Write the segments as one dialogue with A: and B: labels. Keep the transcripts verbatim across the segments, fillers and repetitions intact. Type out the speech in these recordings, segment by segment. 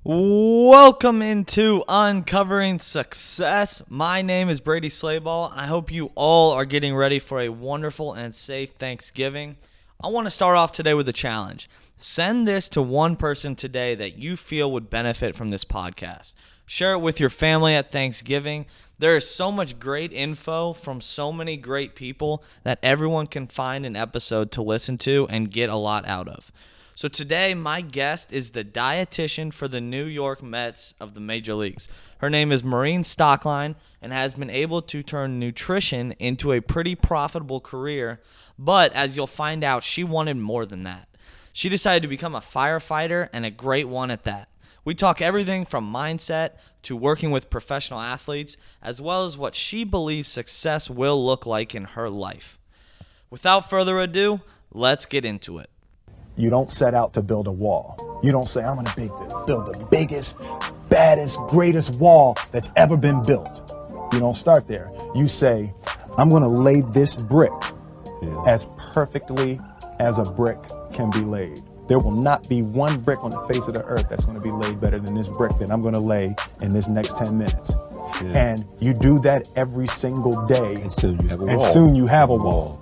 A: Welcome into Uncovering Success. My name is Brady Slayball. I hope you all are getting ready for a wonderful and safe Thanksgiving. I want to start off today with a challenge. Send this to one person today that you feel would benefit from this podcast. Share it with your family at Thanksgiving. There is so much great info from so many great people that everyone can find an episode to listen to and get a lot out of. So today, my guest is the dietitian for the New York Mets of the Major Leagues. Her name is Maureen Stockline and has been able to turn nutrition into a pretty profitable career, but as you'll find out, she wanted more than that. She decided to become a firefighter, and a great one at that. We talk everything from mindset to working with professional athletes, as well as what she believes success will look like in her life. Without further ado, let's get into it.
B: You don't set out to build a wall. You don't say, I'm going to build the biggest, baddest, greatest wall that's ever been built. You don't start there. You say, I'm going to lay this brick yeah. as perfectly as a brick can be laid. There will not be one brick on the face of the earth that's going to be laid better than this brick that I'm going to lay in this next ten minutes. Yeah. And you do that every single day.
C: And soon you have a
B: and
C: wall.
B: soon you have a wall.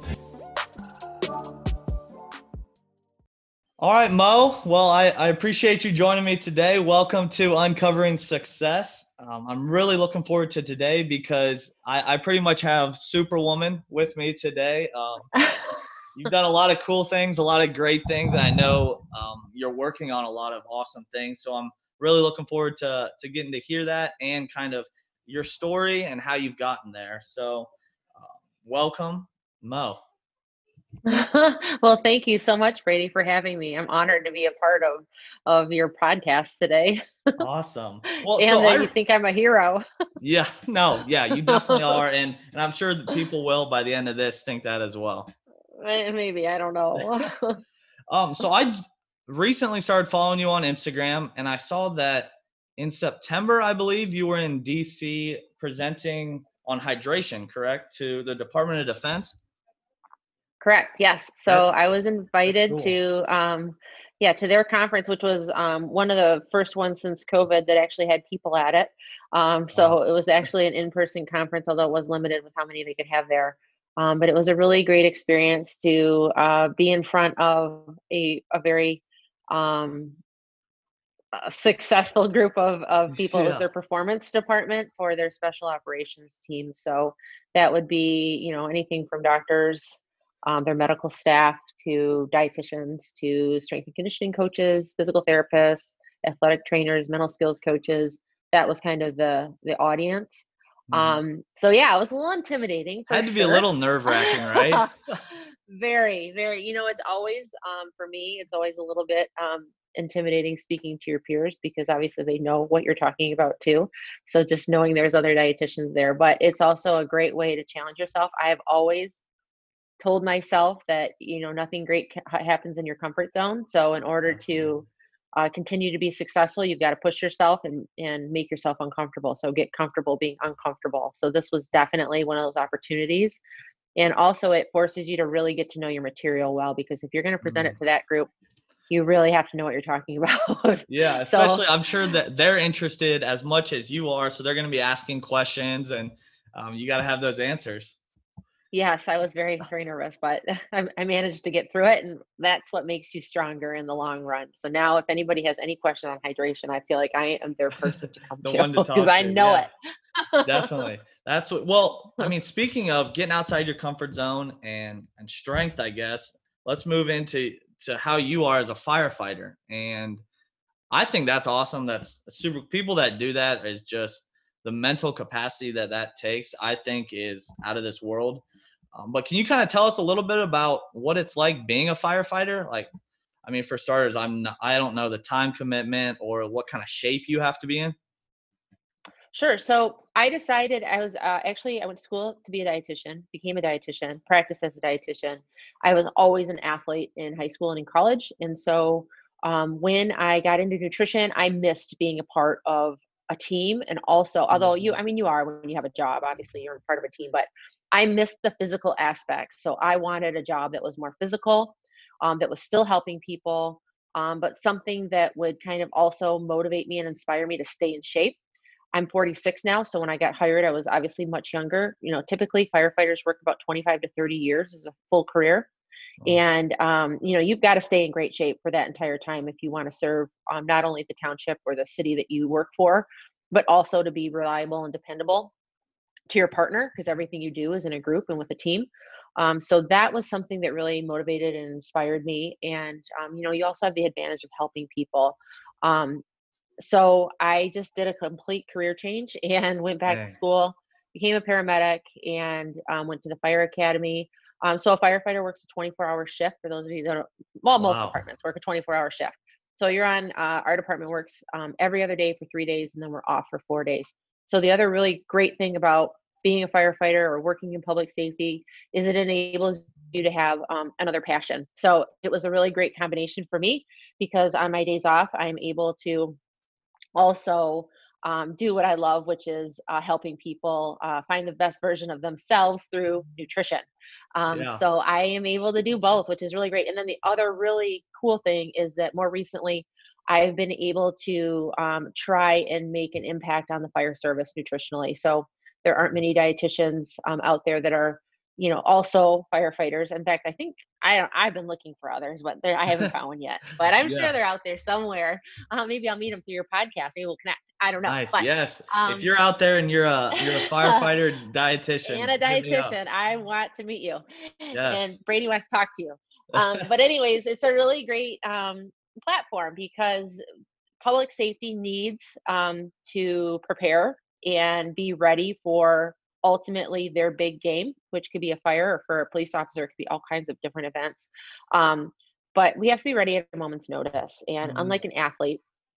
A: All right, Mo. Well, I, I appreciate you joining me today. Welcome to Uncovering Success. Um, I'm really looking forward to today because I, I pretty much have Superwoman with me today. Um, you've done a lot of cool things, a lot of great things, and I know um, you're working on a lot of awesome things. So I'm really looking forward to, to getting to hear that and kind of your story and how you've gotten there. So uh, welcome, Mo.
D: Well, thank you so much, Brady, for having me. I'm honored to be a part of of your podcast today.
A: Awesome. Well,
D: and
A: so
D: that
A: I,
D: you think I'm a hero.
A: yeah, no, yeah, you definitely are, and and I'm sure that people will by the end of this think that as well.
D: Maybe, I don't know.
A: um, so I recently started following you on Instagram, and I saw that in September, I believe you were in D C presenting on hydration, correct, to the Department of Defense.
D: Correct. Yes. So
A: That,
D: I was invited
A: cool.
D: to, um, yeah, to their conference, which was um, one of the first ones since COVID that actually had people at it. Um, so
A: Wow.
D: it was actually an in-person conference, although it was limited with how many they could have there. Um, but it was a really great experience to uh, be in front of a, a very um, a successful group of, of people. It was
A: Yeah.
D: their performance department for their special operations team. So that would be, you know, anything from doctors, um, their medical staff, to dietitians, to strength and conditioning coaches, physical therapists, athletic trainers, mental skills coaches. That was kind of the the audience.
A: Mhm.
D: Um, so yeah, it was a little intimidating. For
A: Had to be
D: sure.
A: a little nerve-wracking, right?
D: Very, very. You know, it's always um, for me. It's always a little bit um, intimidating speaking to your peers because obviously they know what you're talking about too. So just knowing there's other dietitians there, but it's also a great way to challenge yourself. I have always told myself that, you know, nothing great ca- happens in your comfort zone. So in order to uh, continue to be successful, you've got to push yourself and, and make yourself uncomfortable. So get comfortable being uncomfortable. So this was definitely one of those opportunities. And also it forces you to really get to know your material well, because if you're going to present it
A: Mm.
D: to that group, you really have to know what you're talking about.
A: Yeah,
D: So
A: especially I'm sure that they're interested as much as you are, so they're going to be asking questions, and um, you got to have those answers.
D: yes, I was very, very nervous, but I, I managed to get through it. And that's what makes you stronger in the long run. So now if anybody has any question on hydration, I feel like I am their person to come
A: The
D: to
A: one to
D: because
A: talk
D: I
A: to,
D: know
A: yeah,
D: it.
A: definitely. That's what. Well, I mean, speaking of getting outside your comfort zone and and strength, I guess let's move into to how you are as a firefighter, and I think that's awesome. That's super. People that do that is just the mental capacity that that takes. I think is out of this world. Um, but can you kind of tell us a little bit about what it's like being a firefighter? Like, I mean, for starters, I'm not, I don't know the time commitment or what kind of shape you have to be in.
D: Sure. So I decided I was uh, actually, I went to school to be a dietitian, became a dietitian, practiced as a dietitian. I was always an athlete in high school and in college. And so um, when I got into nutrition, I missed being a part of a team. And also, although you,
A: Mhm.
D: I mean, you are when you have a job, obviously you're part of a team, but I missed the physical aspects. So I wanted a job that was more physical, um, that was still helping people. um, but something that would kind of also motivate me and inspire me to stay in shape. I'm forty-six now, so when I got hired, I was obviously much younger. You know, typically firefighters work about twenty-five to thirty years as a full career.
A: Wow.
D: And, um, you know, you've got to stay in great shape for that entire time if you want to serve um, not only the township or the city that you work for, but also to be reliable and dependable to your partner because everything you do is in a group and with a team. Um, so that was something that really motivated and inspired me. And, um, you know, you also have the advantage of helping people. Um, so I just did a complete career change and went back to
A: Dang.
D: school, became a paramedic, and um, went to the fire academy. Um, so a firefighter works a twenty-four hour shift. For those of you that don't, well, most
A: Wow.
D: departments work a twenty-four hour shift. So you're on, uh, our department works um, every other day for three days, and then we're off for four days. So the other really great thing about being a firefighter or working in public safety is it enables you to have um, another passion. So it was a really great combination for me because on my days off, I'm able to also um, do what I love, which is uh, helping people uh, find the best version of themselves through nutrition. Um,
A: Yeah.
D: so I am able to do both, which is really great. And then the other really cool thing is that more recently, I've been able to um, try and make an impact on the fire service nutritionally. So there aren't many dietitians um, out there that are, you know, also firefighters. In fact, I think I don't, I've been looking for others, but there, I haven't found one yet. But I'm sure they're
A: Yes.
D: out there somewhere. Uh, maybe I'll meet them through your podcast. Maybe we'll connect. I don't know,
A: Nice.
D: but
A: Yes. If
D: um,
A: you're out there and you're a you're a firefighter
D: and
A: dietitian,
D: a
A: hit me up.
D: dietitian, I want to meet you. And
A: Yes.
D: Brady wants to talk to you. Um, but anyways, it's a really great um, platform because public safety needs um, to prepare and be ready for ultimately their big game, which could be a fire, or for a police officer, it could be all kinds of different events. Um, but we have to be ready at a moment's notice. And
A: Mhm.
D: unlike an athlete,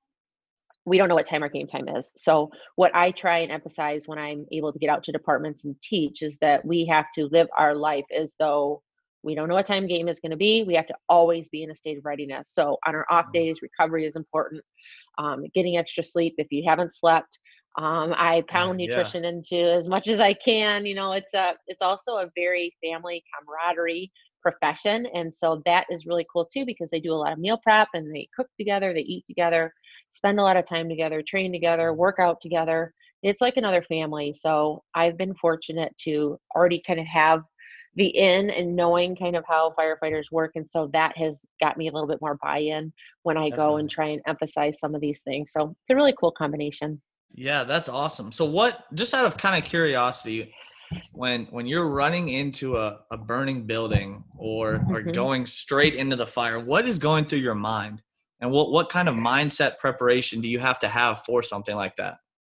D: we don't know what time our game time is. So, what I try and emphasize when I'm able to get out to departments and teach is that we have to live our life as though we don't know what time game is going to be. We have to always be in a state of readiness. So, on our off days, recovery is important. Um, getting extra sleep if you haven't slept. Um, I
A: Uh,
D: pound
A: yeah.
D: nutrition into as much as I can. You know, it's a it's also a very family camaraderie profession, and so that is really cool too because they do a lot of meal prep and they cook together, they eat together, spend a lot of time together, train together, work out together. It's like another family. So I've been fortunate to already kind of have the in and knowing kind of how firefighters work. And so that has got me a little bit more buy in when I go and
A: Definitely.
D: try and emphasize some of these things. So it's a really cool combination.
A: Yeah, that's awesome. So what, just out of kind of curiosity, when when you're running into a, a burning building or or
D: hmm
A: going straight into the fire, what is going through your mind? And what what kind of mindset preparation do you have to have for something like that?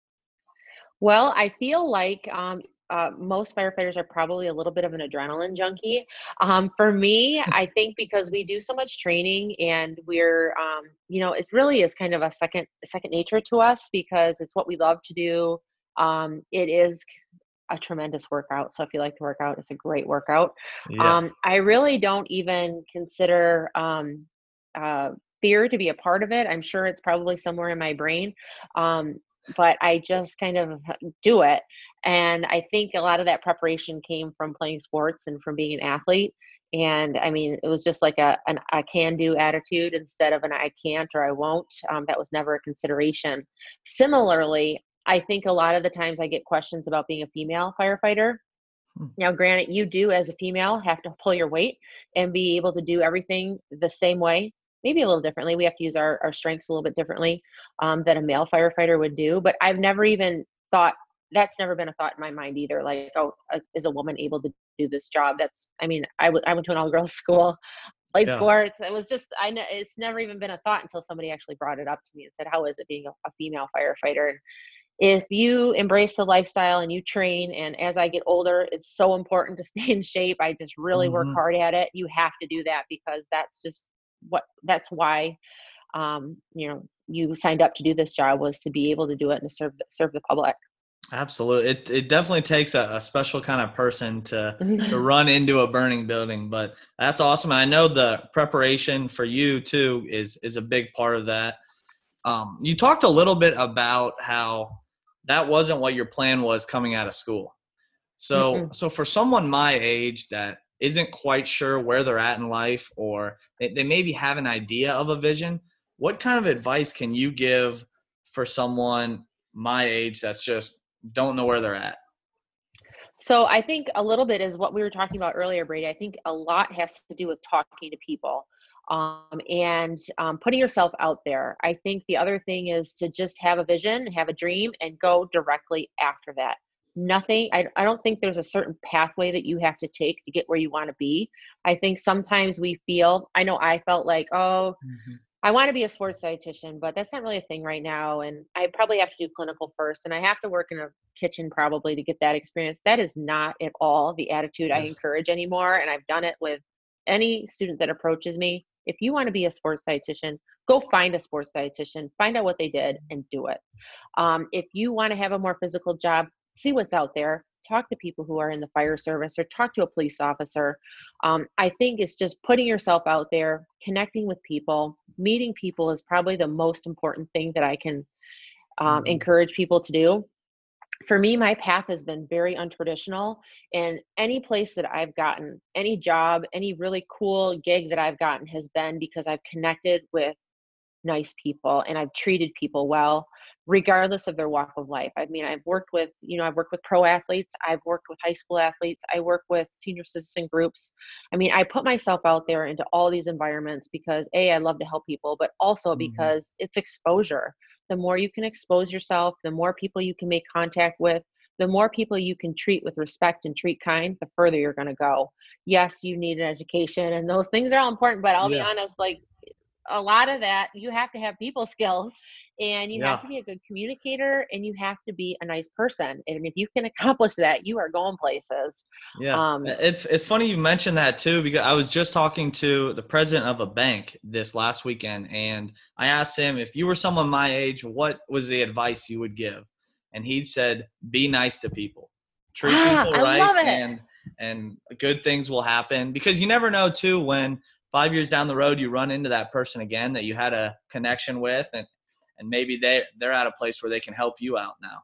D: Well, I feel like um, uh, most firefighters are probably a little bit of an adrenaline junkie. Um, for me, I think because we do so much training and we're, um, you know, it really is kind of a second second nature to us because it's what we love to do. Um, it is a tremendous workout. So if you like to work out, it's a great workout.
A: Yeah.
D: Um, I really don't even consider um, uh, fear to be a part of it. I'm sure it's probably somewhere in my brain. Um, but I just kind of do it. And I think a lot of that preparation came from playing sports and from being an athlete. And I mean, it was just like a an I can do attitude instead of an I can't or I won't. Um, that was never a consideration. Similarly, I think a lot of the times I get questions about being a female firefighter.
A: Hmm.
D: Now, granted, you do as a female have to pull your weight and be able to do everything the same way, maybe a little differently. We have to use our, our strengths a little bit differently um, than a male firefighter would do. But I've never even thought that's never been a thought in my mind either. Like, oh, is is a woman able to do this job? That's, I mean, I w- I went to an all girls school, played
A: Yeah.
D: sports. It was just, I know it's never even been a thought until somebody actually brought it up to me and said, how is it being a, a female firefighter? If you embrace the lifestyle and you train, and as I get older, it's so important to stay in shape. I just really work
A: Hmm.
D: hard at it. You have to do that because that's just what that's why um, you know, you signed up to do this job, was to be able to do it and to serve the, serve the public.
A: Absolutely. It it definitely takes a, a special kind of person to to run into a burning building, but that's awesome. I know the preparation for you too is is a big part of that. Um, you talked a little bit about how that wasn't what your plan was coming out of school. So
D: Mm-mm.
A: so for someone my age that isn't quite sure where they're at in life, or they, they maybe have an idea of a vision, what kind of advice can you give for someone my age that's just don't know where they're at?
D: So I think a little bit is what we were talking about earlier, Brady. I think a lot has to do with talking to people, um, and um, putting yourself out there. I think the other thing is to just have a vision, have a dream, and go directly after that. Nothing, I, I don't think there's a certain pathway that you have to take to get where you want to be. I think sometimes we feel, I know I felt like, oh,
A: Mhm.
D: I want to be a sports dietitian, but that's not really a thing right now. And I probably have to do clinical first, and I have to work in a kitchen probably to get that experience. That is not at all the attitude I
A: Yeah.
D: encourage anymore. And I've done it with any student that approaches me. If you want to be a sports dietitian, go find a sports dietitian, find out what they did, and do it. Um, if you want to have a more physical job, see what's out there. Talk to people who are in the fire service or talk to a police officer. Um, I think it's just putting yourself out there, connecting with people, meeting people is probably the most important thing that I can um,
A: Mhm.
D: encourage people to do. For me, my path has been very untraditional. And any place that I've gotten, any job, any really cool gig that I've gotten has been because I've connected with nice people and I've treated people well, regardless of their walk of life. I mean, I've worked with, you know, I've worked with pro athletes, I've worked with high school athletes, I work with senior citizen groups. I mean, I put myself out there into all these environments because A, I love to help people, but also
A: Mhm.
D: because it's exposure. The more you can expose yourself, the more people you can make contact with, the more people you can treat with respect and treat kind, the further you're going to go. Yes, you need an education and those things are all important, but I'll be
A: Yeah.
D: honest, like a lot of that, you have to have people skills and you have
A: Yeah.
D: to be a good communicator and you have to be a nice person. And if you can accomplish that, you are going places.
A: Yeah,
D: Um,
A: it's it's funny you mentioned that too, because I was just talking to the president of a bank this last weekend, and I asked him, if you were someone my age, what was the advice you would give? And he said, be nice to people, treat
D: ah,
A: people
D: I
A: right,
D: love it.
A: and and good things will happen, because you never know too when five years down the road you run into that person again that you had a connection with, and and maybe they they're at a place where they can help you out now.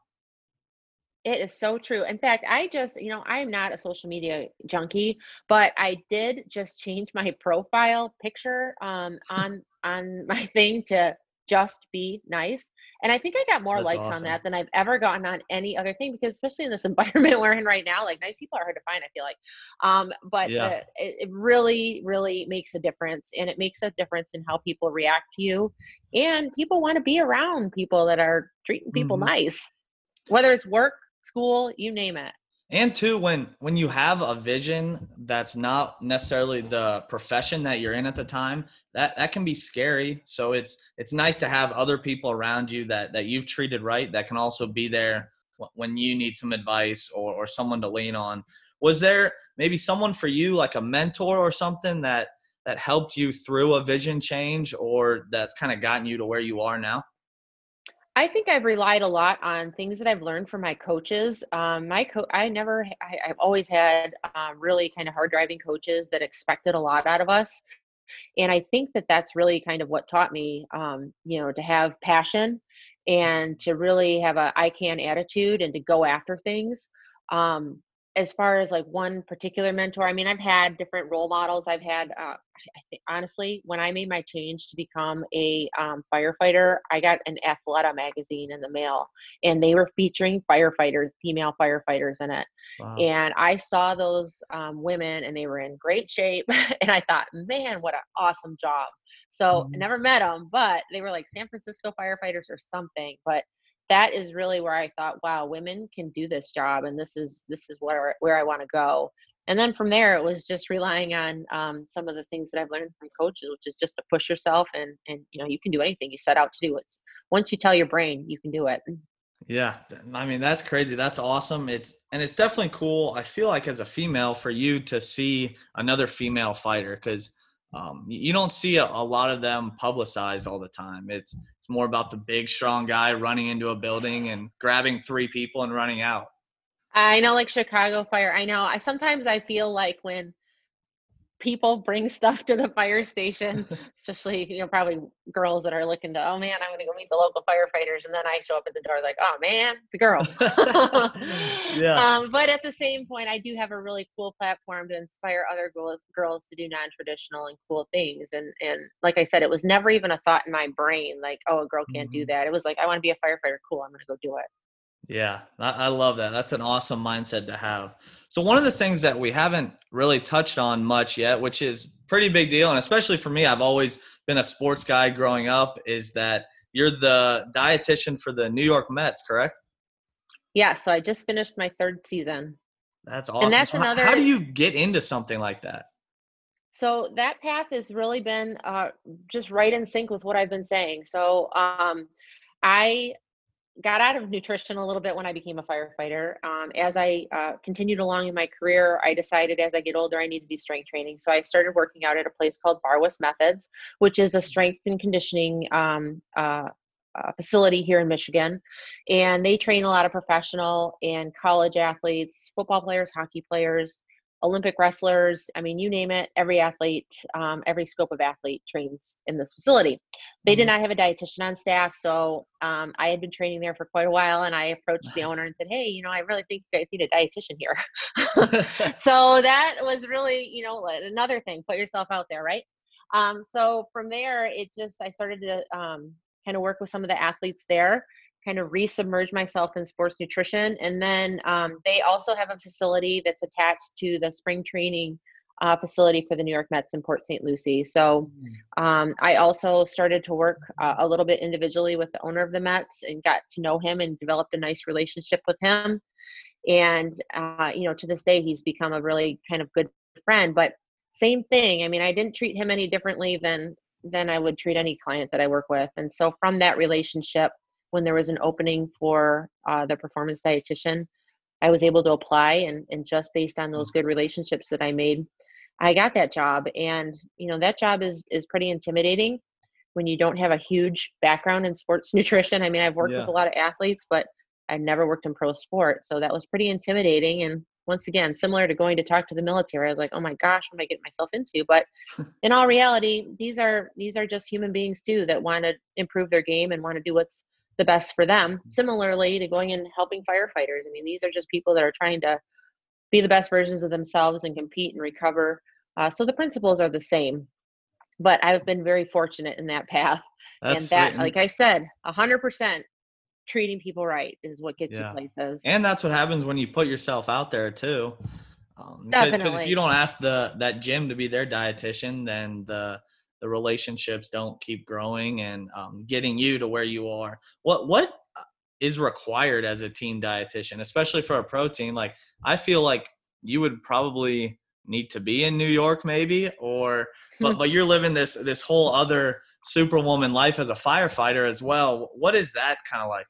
D: It is so true. In fact, I just, you know, I am not a social media junkie, but I did just change my profile picture um, on on my thing to just be nice. And I think I got more
A: That's
D: likes on
A: awesome.
D: that than I've ever gotten on any other thing because especially in this environment we're in right now, like nice people are hard to find, I feel like. Um, but
A: Yeah.
D: the it, it really, really makes a difference and it makes a difference in how people react to you. And people want to be around people that are treating people
A: Hmm.
D: nice, whether it's work, school, you name it.
A: And two, when when you have a vision that's not necessarily the profession that you're in at the time, that that can be scary. So it's it's nice to have other people around you that that you've treated right, that can also be there wh- when you need some advice, or or someone to lean on. Was there maybe someone for you, like a mentor or something, that that helped you through a vision change, or that's kind of gotten you to where you are now?
D: I think I've relied a lot on things that I've learned from my coaches. Um, my co- I never, I, I've always had um, really kind of hard driving coaches that expected a lot out of us. And I think that that's really kind of what taught me, um, you know, to have passion and to really have a I can attitude and to go after things. Um, as far as like one particular mentor, I mean, I've had different role models. I've had, uh, I think honestly, when I made my change to become a um, firefighter, I got an Athleta magazine in the mail, and they were featuring firefighters, female firefighters in it.
A: Wow.
D: And I saw those um, women, and they were in great shape. And I thought, man, what an awesome job. So I
A: Mhm.
D: never met them, but they were like San Francisco firefighters or something. But that is really where I thought, wow, women can do this job, and this is this is where where I want to go. And then from there, it was just relying on um, some of the things that I've learned from coaches, which is just to push yourself, and and you know you can do anything you set out to do. It's once you tell your brain you can do it.
A: Yeah, th- I mean that's crazy. That's awesome. It's and it's definitely cool. I feel like as a female, for you to see another female fighter, because um, y- you don't see a, a lot of them publicized all the time. It's it's more about the big, strong guy running into a building and grabbing three people and running out.
D: I know, like Chicago Fire. I know. I sometimes I feel like when people bring stuff to the fire station, especially, you know, probably girls that are looking to, oh man, I'm going to go meet the local firefighters. And then I show up at the door like, oh man, it's a girl.
A: Yeah.
D: um, but at the same point, I do have a really cool platform to inspire other girls, girls to do non-traditional and cool things. And, and like I said, it was never even a thought in my brain, like, oh, a girl can't do
A: Mhm.
D: that. It was like, I want to be a firefighter. Cool. I'm going to go do it.
A: Yeah, I, I love that. That's an awesome mindset to have. So one of the things that we haven't really touched on much yet, which is pretty big deal, and especially for me, I've always been a sports guy growing up, is that you're the dietitian for the New York Mets, correct?
D: Yeah. So I just finished my third season.
A: That's
D: And
A: awesome.
D: that's
A: So how, how do
D: another,
A: you get into something like that?
D: so that path has really been uh, just right in sync with what I've been saying. So um, I got out of nutrition a little bit when I became a firefighter. Um, as I uh, continued along in my career, I decided as I get older, I need to do strength training. So I started working out at a place called Barwis Methods, which is a strength and conditioning um, uh, uh, facility here in Michigan. And they train a lot of professional and college athletes, football players, hockey players, Olympic wrestlers. I mean, you name it, every athlete, um, every scope of athlete trains in this facility. They did
A: Mhm.
D: not have a dietitian on staff. So um, I had been training there for quite a while, and I approached the owner and said, hey, you know, I really think you guys need a dietitian here. So that was really, you know, another thing, put yourself out there, right? Um, so from there, it just, I started to um, kind of work with some of the athletes there, kind of resubmerge myself in sports nutrition. And then um, they also have a facility that's attached to the spring training uh, facility for the New York Mets in Port Saint Lucie. So um, I also started to work uh, a little bit individually with the owner of the Mets and got to know him and developed a nice relationship with him. And, uh, you know, to this day, he's become a really kind of good friend, but same thing. I mean, I didn't treat him any differently than, than I would treat any client that I work with. And so from that relationship, when there was an opening for uh, the performance dietitian, I was able to apply, and, and just based on those good relationships that I made, I got that job. And, you know, that job is, is pretty intimidating when you don't have a huge background in sports nutrition. I mean, I've worked with
A: Yeah.
D: a lot of athletes, but I never worked in pro sport. So that was pretty intimidating. And once again, similar to going to talk to the military, I was like, oh my gosh, what am I getting myself into? But in all reality, these are, these are just human beings too, that want to improve their game and want to do what's the best for them. Similarly to going and helping firefighters. I mean, these are just people that are trying to be the best versions of themselves and compete and recover. Uh, so the principles are the same, but I've been very fortunate in that path.
A: That's
D: And
A: sweet.
D: that,
A: And
D: like I said, a hundred percent treating people right is what gets you
A: yeah.
D: places.
A: And that's what happens when you put yourself out there too. Um, because because if you
D: Definitely.
A: don't ask the that gym to be their dietitian, then the the relationships don't keep growing and um, getting you to where you are. What what is required as a team dietitian, especially for a pro team? Like I feel like you would probably need to be in New York, maybe, or but but you're living this this whole other superwoman life as a firefighter as well. What is that kind of like?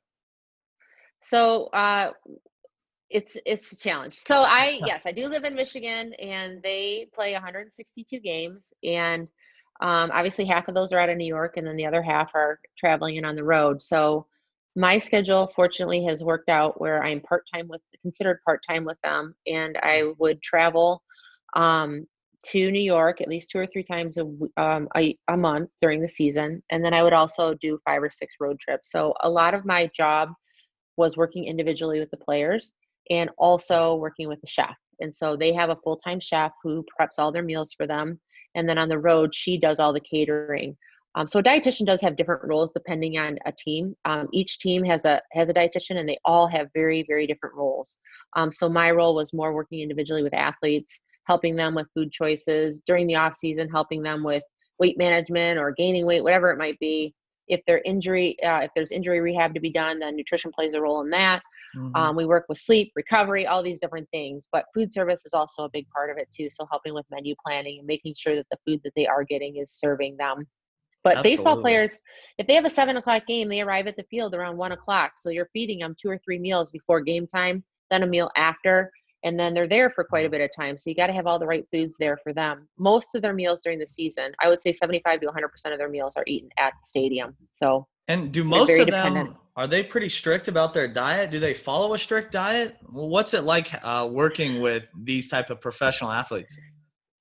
D: So, uh, it's it's a challenge. So I yes, I do live in Michigan, and they play one hundred sixty-two games, and um, obviously half of those are out of New York, and then the other half are traveling and on the road. So my schedule, fortunately, has worked out where I'm part time with considered part time with them, and I would travel um, to New York at least two or three times a, w- um, a a month during the season, and then I would also do five or six road trips. So a lot of my job was working individually with the players and also working with the chef. And so they have a full-time chef who preps all their meals for them. And then on the road, she does all the catering. Um, so a dietitian does have different roles depending on a team. Um, each team has a has a dietitian, and they all have very very different roles. Um, so my role was more working individually with athletes, helping them with food choices during the off season, helping them with weight management or gaining weight, whatever it might be. If there injury, uh, if there's injury rehab to be done, then nutrition plays a role in that.
A: Mhm.
D: Um, we work with sleep, recovery, all these different things. But food service is also a big part of it too. So helping with menu planning and making sure that the food that they are getting is serving them. But baseball
A: Absolutely.
D: players, if they have a seven o'clock game, they arrive at the field around one o'clock. So you're feeding them two or three meals before game time, then a meal after, and then they're there for quite a bit of time. So you got to have all the right foods there for them. Most of their meals during the season, I would say seventy-five to one hundred percent of their meals are eaten at the stadium. So
A: And do
D: they're
A: most
D: very
A: of
D: dependent.
A: them, are they pretty strict about their diet? Do they follow a strict diet? Well, what's it like uh, working with these type of professional athletes?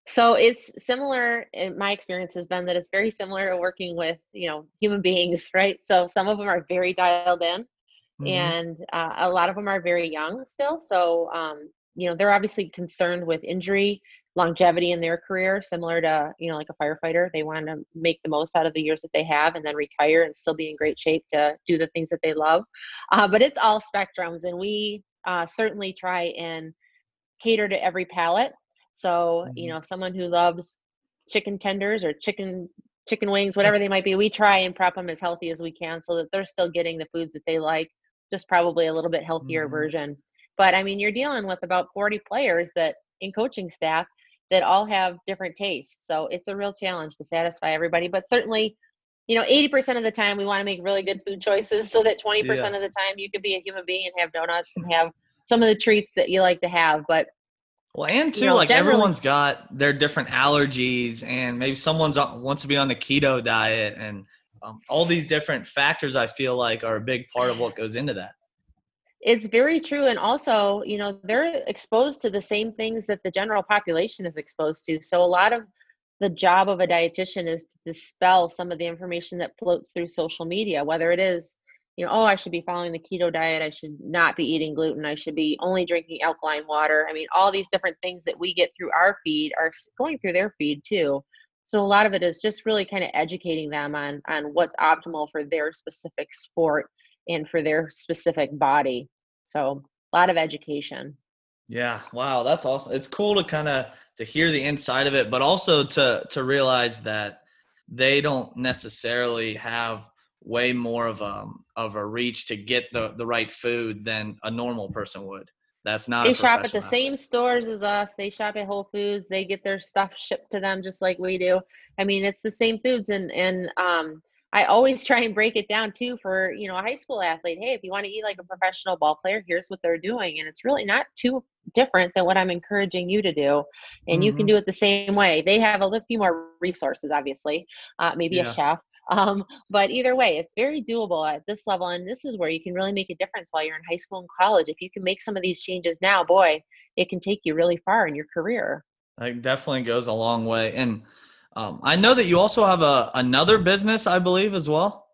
D: So it's similar, in my experience has been that it's very similar to working with, you know, human beings, right? So some of them are very dialed in,
A: Mm-hmm.
D: and uh, a lot of them are very young still. So, um, you know, they're obviously concerned with injury, longevity in their career, similar to, you know, like a firefighter. They want to make the most out of the years that they have and then retire and still be in great shape to do the things that they love. Uh, but it's all spectrums, and we uh, certainly try and cater to every palate. So, you
A: Mm-hmm.
D: know, someone who loves chicken tenders or chicken chicken wings, whatever they might be, we try and prep them as healthy as we can so that they're still getting the foods that they like, just probably a little bit healthier
A: Mm-hmm.
D: version. But I mean, you're dealing with about forty players that in coaching staff that all have different tastes. So it's a real challenge to satisfy everybody. But certainly, you know, eighty percent of the time we want to make really good food choices so that
A: Yeah.
D: twenty percent of the time you could be a human being and have donuts and have some of the treats that you like to have. But
A: Well, and
D: you
A: too,
D: know,
A: like
D: generally,
A: everyone's got their different allergies, and maybe someone's on, wants to be on the keto diet, and um, all these different factors. I feel like are a big part of what goes into that.
D: it's very true. And also, you know, they're exposed to the same things that the general population is exposed to. So a lot of the job of a dietitian is to dispel some of the information that floats through social media, whether it is, you know, oh, I should be following the keto diet. I should not be eating gluten. I should be only drinking alkaline water. I mean, all these different things that we get through our feed are going through their feed too. So a lot of it is just really kind of educating them on on what's optimal for their specific sport and for their specific body. So a lot of education.
A: Yeah, wow, that's awesome. It's cool to kind of to hear the inside of it, but also to to realize that they don't necessarily have way more of a of a reach to get the the right food than a normal person would. That's not a
D: They shop at the
A: professional athlete.
D: same stores as us. They shop at Whole Foods. They get their stuff shipped to them just like we do. I mean, it's the same foods, and and um I always try and break it down too for, you know, a high school athlete. Hey, if you want to eat like a professional ball player, here's what they're doing. And it's really not too different than what I'm encouraging you to do. And you can
A: Hmm.
D: do it the same way. They have a few more resources, obviously, uh, maybe a
A: Yeah.
D: chef. Um, but either way, it's very doable at this level. And this is where you can really make a difference while you're in high school and college. If you can make some of these changes now, boy, it can take you really far in your career.
A: It definitely goes a long way. And um, I know that you also have a another business, I believe, as well.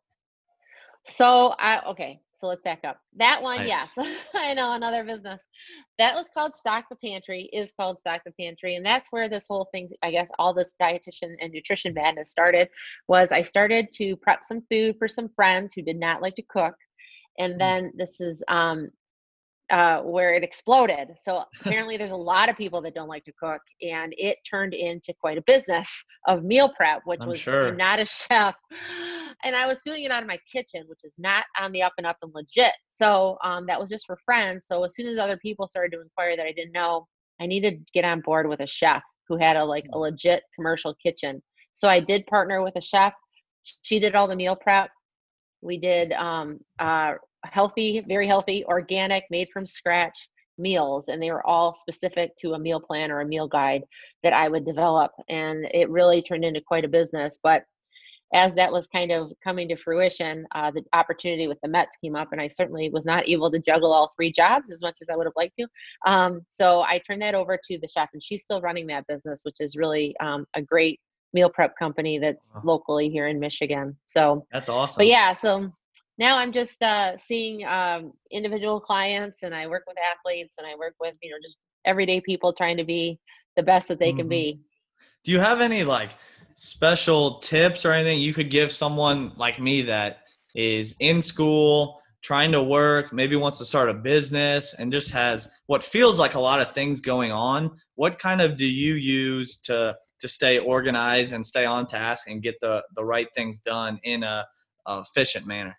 D: So I okay, so let's back up. That one, yes.
A: Nice.
D: I know, another business. That was called Stock the Pantry, is called Stock the Pantry. And that's where this whole thing, I guess, all this dietitian and nutrition madness started. Was I started to prep some food for some friends who did not like to cook. And
A: Mm.
D: then this is um uh, where it exploded. So apparently, there's a lot of people that don't like to cook, and it turned into quite a business of meal prep, which
A: I'm
D: was, I'm
A: sure.
D: not a chef, and I was doing it out of my kitchen, which is not on the up and up and legit. So um, that was just for friends. So as soon as other people started to inquire that I didn't know, I needed to get on board with a chef who had a like a legit commercial kitchen. So I did partner with a chef. She did all the meal prep. We did um, uh, healthy, very healthy, organic, made from scratch meals, and they were all specific to a meal plan or a meal guide that I would develop. And it really turned into quite a business. But as that was kind of coming to fruition, uh, the opportunity with the Mets came up, and I certainly was not able to juggle all three jobs as much as I would have liked to. Um, so I turned that over to the chef, and she's still running that business, which is really um, a great meal prep company that's
A: Uh,
D: locally here in Michigan. So
A: That's
D: but
A: awesome.
D: yeah, so now I'm just uh, seeing um, individual clients, and I work with athletes, and I work with, you know, just everyday people trying to be the best that they can
A: Hmm.
D: be.
A: Do you have any like special tips or anything you could give someone like me that is in school, trying to work, maybe wants to start a business and just has what feels like a lot of things going on? What kind of do you use to to stay organized and stay on task and get the the right things done in a, a efficient manner?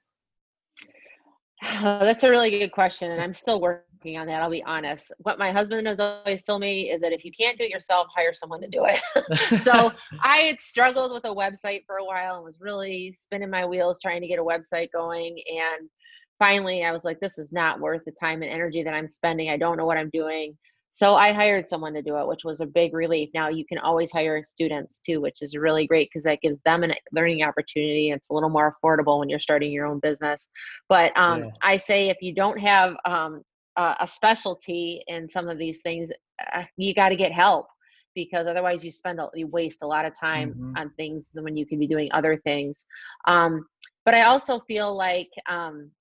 D: That's a really good question, and I'm still working on that. I'll be honest. What my husband has always told me is that if you can't do it yourself, hire someone to do it. So I had struggled with a website for a while and was really spinning my wheels trying to get a website going. And finally, I was like, this is not worth the time and energy that I'm spending. I don't know what I'm doing. So I hired someone to do it, which was a big relief. Now you can always hire students too, which is really great because that gives them a learning opportunity. It's a little more affordable when you're starting your own business. But um,
A: Yeah.
D: I say if you don't have um, a, a specialty in some of these things, uh, you got to get help. because otherwise you spend, a, you waste a lot of time
A: Hmm.
D: on things when you could be doing other things. Um, but I also feel like, um,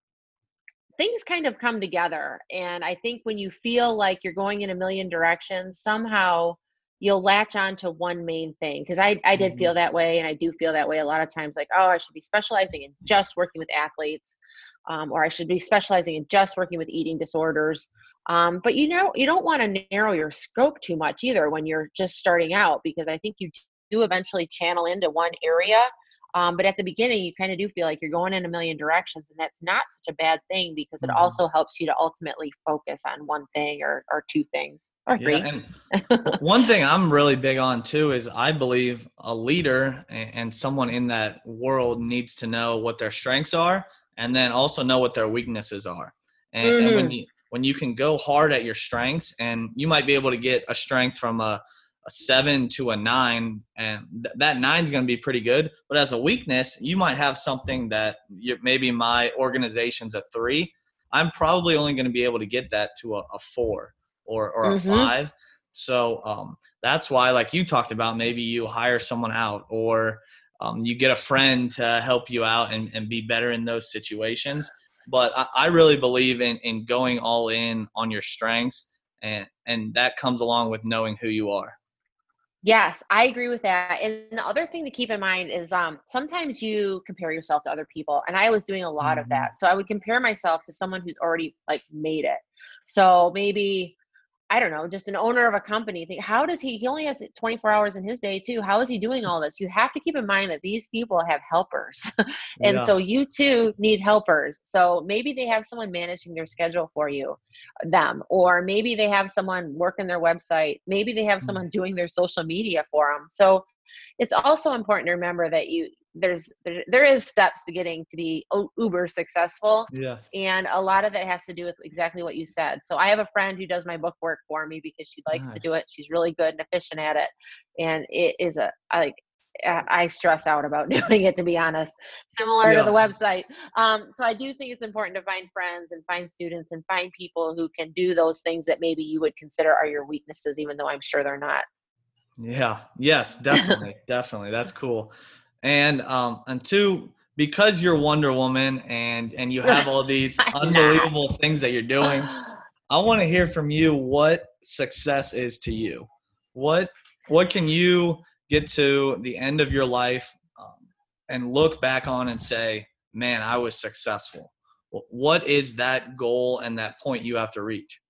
D: things kind of come together. And I think when you feel like you're going in a million directions, somehow you'll latch on to one main thing. Cause I, I did
A: Hmm.
D: feel that way. And I do feel that way a lot of times, like, oh, I should be specializing in just working with athletes. Um, or I should be specializing in just working with eating disorders. Um, but you know, you don't want to narrow your scope too much either when you're just starting out, because I think you do eventually channel into one area. Um, but at the beginning, you kind of do feel like you're going in a million directions, and that's not such a bad thing because it
A: Hmm.
D: also helps you to ultimately focus on one thing or or two things or
A: Yeah.
D: three.
A: And w- one thing I'm really big on too is I believe a leader a- and someone in that world needs to know what their strengths are and then also know what their weaknesses are. And, and when
D: Hmm.
A: you when you can go hard at your strengths, and you might be able to get a strength from a, a seven to a nine, and th- that nine is going to be pretty good. But as a weakness, you might have something that you, maybe my organization's a three. I'm probably only going to be able to get that to a, a four or or a
D: Hmm.
A: five. So um, that's why, like you talked about, maybe you hire someone out, or um, you get a friend to help you out and, and be better in those situations. But I, I really believe in, in going all in on your strengths, and and that comes along with knowing who you are.
D: Yes, I agree with that. And the other thing to keep in mind is, um, sometimes you compare yourself to other people, and I was doing a lot of
A: Hmm.
D: that. So I would compare myself to someone who's already like made it. So maybe I don't know, just an owner of a company. Think, how does he? He only has twenty-four hours in his day too. How is he doing all this? You have to keep in mind that these people have helpers, and
A: Yeah.
D: so you too need helpers. So maybe they have someone managing their schedule for you, them, or maybe they have someone working their website. Maybe they have someone doing their social media for them. So it's also important to remember that you there's there, there is steps to getting to be u- uber successful,
A: Yeah.
D: and a lot of that has to do with exactly what you said. So I have a friend who does my book work for me because she likes to do it.
A: Nice.
D: She's really good and efficient at it, and it is a I like I I stress out about doing it, to be honest, similar to the
A: Yeah.
D: website. Um, so I do think it's important to find friends and find students and find people who can do those things that maybe you would consider are your weaknesses, even though I'm sure they're not.
A: Yeah. Yes, definitely. Definitely. That's cool. And um and two, because you're Wonder Woman and and you have all these
D: I'm not.
A: unbelievable things that you're doing, I want to hear from you what success is to you. What what can you get to the end of your life, um, and look back on and say, "Man, I was successful." Wh- What is that goal and that point you have to reach?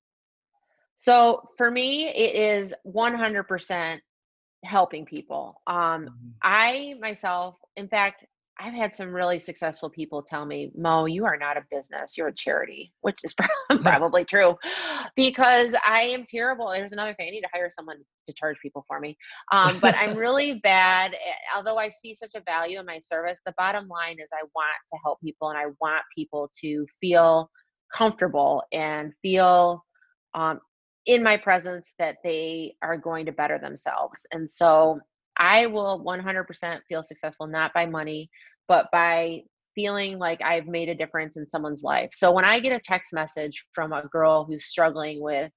D: So for me, it is one hundred percent helping people. Um,
A: Mhm.
D: I myself, in fact, I've had some really successful people tell me, Mo, you are not a business, you're a charity, which is probably true because I am terrible. There's another thing, I need to hire someone to charge people for me. Um, but I'm really bad. At, although I see such a value in my service, the bottom line is I want to help people, and I want people to feel comfortable and feel um, in my presence that they are going to better themselves. And so I will one hundred percent feel successful, not by money, but by feeling like I've made a difference in someone's life. So when I get a text message from a girl who's struggling with,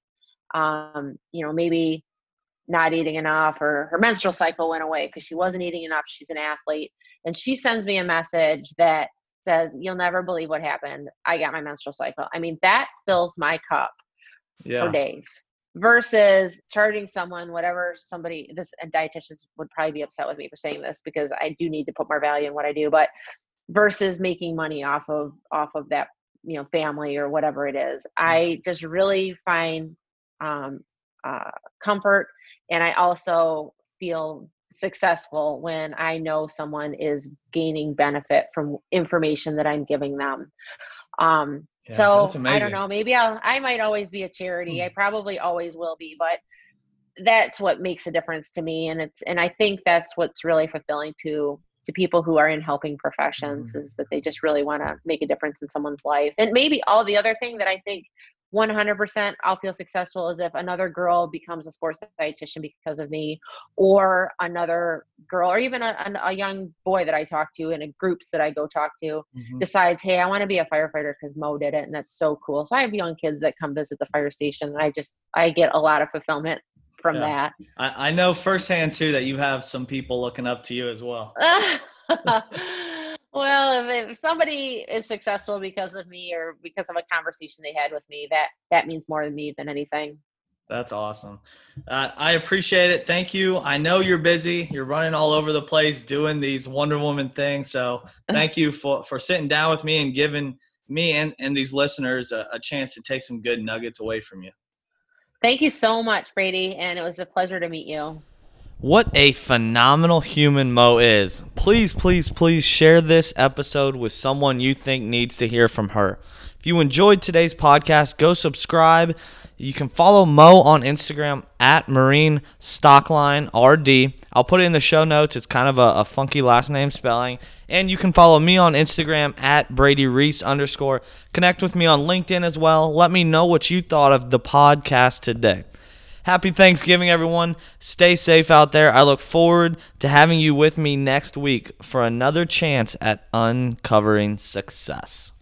D: um, you know, maybe not eating enough, or her menstrual cycle went away because she wasn't eating enough, she's an athlete, and she sends me a message that says, "You'll never believe what happened. I got my menstrual cycle." I mean, that fills my cup for
A: Yeah.
D: days, versus charging someone whatever. Somebody, this, and dietitians would probably be upset with me for saying this because I do need to put more value in what I do, but versus making money off of off of that, you know, family or whatever it is. I just really find um uh comfort, and I also feel successful when I know someone is gaining benefit from information that I'm giving them. um,
A: Yeah, that's
D: so I don't
A: amazing.
D: know, maybe I'll I might always be a charity. I
A: Hmm.
D: probably always will be, but that's what makes a difference to me. And it's and I think that's what's really fulfilling to to people who are in helping professions,
A: Hmm.
D: is that they just really want to make a difference in someone's life. And maybe all the other thing that I think one hundred percent I'll feel successful is if another girl becomes a sports dietitian because of me, or another girl, or even a, a, a young boy that I talk to in a groups that I go talk to
A: Hmm.
D: decides, hey, I want to be a firefighter because Mo did it. And that's so cool. So I have young kids that come visit the fire station, and I just, I get a lot of fulfillment from
A: Yeah.
D: that.
A: I, I know firsthand too that you have some people looking up to you as well.
D: Well, if, if somebody is successful because of me or because of a conversation they had with me, that that means more to me than anything.
A: That's awesome. Uh, I appreciate it. Thank you. I know you're busy. You're running all over the place doing these Wonder Woman things. So thank you for, for sitting down with me and giving me and, and these listeners a, a chance to take some good nuggets away from you.
D: Thank you so much, Brady, and it was a pleasure to meet you.
A: What a phenomenal human Mo is. Please, please, please share this episode with someone you think needs to hear from her. If you enjoyed today's podcast, go subscribe. You can follow Mo on Instagram at Marine Stockline R D. I'll put it in the show notes. It's kind of a, a funky last name spelling. And you can follow me on Instagram at Brady Reese underscore. Connect with me on LinkedIn as well. Let me know what you thought of the podcast today. Happy Thanksgiving, everyone. Stay safe out there. I look forward to having you with me next week for another chance at uncovering success.